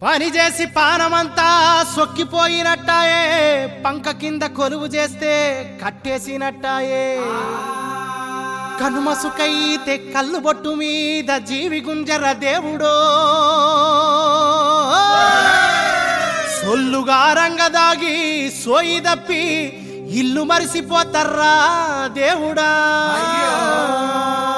పని చేసి పానమంతా సొక్కిపోయినట్టాయే, పంక కింద కొలువు చేస్తే కట్టేసినట్టాయే. కనుమసుకైతే కళ్ళు బొట్టు మీద జీవి గుంజర దేవుడో, సొల్లుగా రంగదాగి సోయి దప్పి ఇల్లు మరిసిపోతర్రా దేవుడా.